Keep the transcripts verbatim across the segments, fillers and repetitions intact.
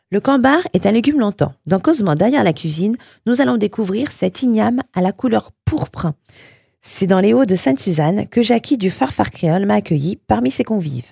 Le cambar est un légume longtemps. Dans Cosmo derrière la cuisine, nous allons découvrir cet igname à la couleur pourpre. C'est dans les Hauts de Sainte-Suzanne que Jackie du Farfar Créole m'a accueilli parmi ses convives.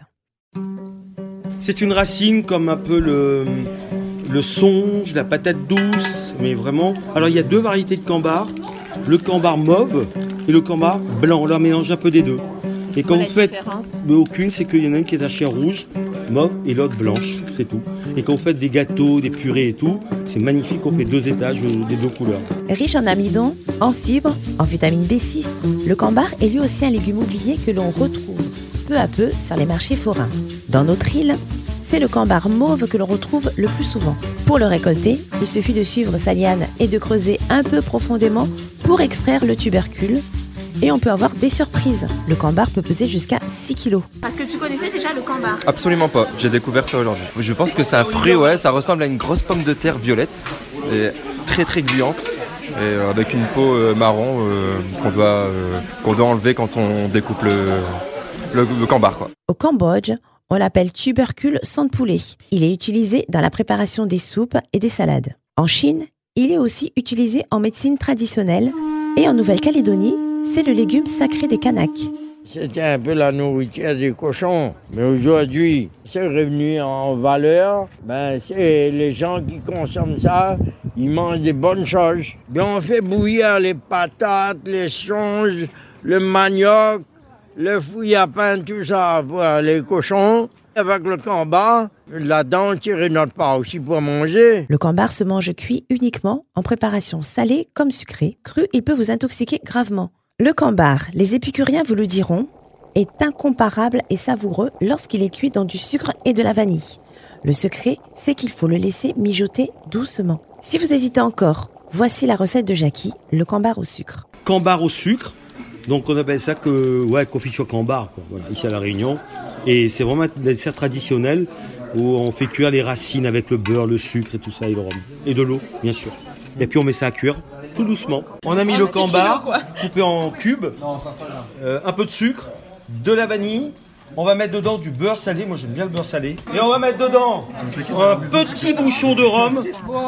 C'est une racine comme un peu le, le songe, la patate douce, mais vraiment... Alors il y a deux variétés de cambar, le cambar mauve et le cambar blanc. On leur mélange un peu des deux. Et quand vous faites... Mais aucune, c'est qu'il y en a une qui est tachée rouge, mauve, et l'autre blanche, c'est tout. Et quand vous faites des gâteaux, des purées et tout, c'est magnifique, on fait deux étages des deux couleurs. Riche en amidon, en fibres, en vitamine B six, le cambar est lui aussi un légume oublié que l'on retrouve peu à peu sur les marchés forains. Dans notre île, c'est le cambar mauve que l'on retrouve le plus souvent. Pour le récolter, il suffit de suivre sa liane et de creuser un peu profondément pour extraire le tubercule. Et on peut avoir des surprises. Le cambar peut peser jusqu'à six kilos. Parce que tu connaissais déjà le cambar? Absolument pas, j'ai découvert ça aujourd'hui. Je pense que c'est un fruit, ouais, ça ressemble à une grosse pomme de terre violette, et très très gluante, et avec une peau marron euh, qu'on doit, euh, qu'on doit enlever quand on découpe le, le, le cambar, quoi. Au Cambodge, on l'appelle tubercule sang de poulet. Il est utilisé dans la préparation des soupes et des salades. En Chine, il est aussi utilisé en médecine traditionnelle. Et en Nouvelle-Calédonie, c'est le légume sacré des Kanaks. C'était un peu la nourriture des cochons. Mais aujourd'hui, c'est revenu en valeur. Ben, c'est les gens qui consomment ça, ils mangent des bonnes choses. Bien, on fait bouillir les patates, les songes, le manioc, le fouille à pain, tout ça pour les cochons. Avec le cambar, là-dedans, on tire notre part aussi pour manger. Le cambar se mange cuit uniquement en préparation salée comme sucrée. Cru, il peut vous intoxiquer gravement. Le cambar, les épicuriens vous le diront, est incomparable et savoureux lorsqu'il est cuit dans du sucre et de la vanille. Le secret, c'est qu'il faut le laisser mijoter doucement. Si vous hésitez encore, voici la recette de Jackie, le cambar au sucre. Cambar au sucre, donc on appelle ça que, ouais, confiture cambar, quoi, voilà, ici à La Réunion. Et c'est vraiment un dessert traditionnel où on fait cuire les racines avec le beurre, le sucre et tout ça, et le rhum. Et de l'eau, bien sûr. Et puis on met ça à cuire, tout doucement. On a mis le cambar, coupé en cubes, euh, un peu de sucre, de la vanille. On va mettre dedans du beurre salé, moi j'aime bien le beurre salé. Et on va mettre dedans un petit bouchon de rhum.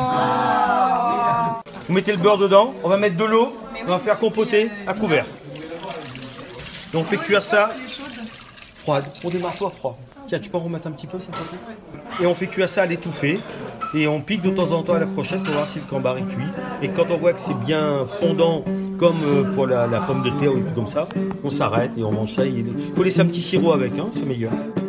Vous mettez le beurre dedans, on va mettre de l'eau, on va faire compoter à couvert. Et on fait cuire ça froide. On démarre pas froid. Tiens, tu peux en remettre un petit peu, s'il te plaît. Et on fait cuire ça à l'étouffée. Et on pique de temps en temps à la fourchette pour voir si le cambar est cuit. Et quand on voit que c'est bien fondant, comme pour la, la pomme de terre ou tout comme ça, on s'arrête et on mange ça. Il faut laisser un petit sirop avec, hein, c'est meilleur.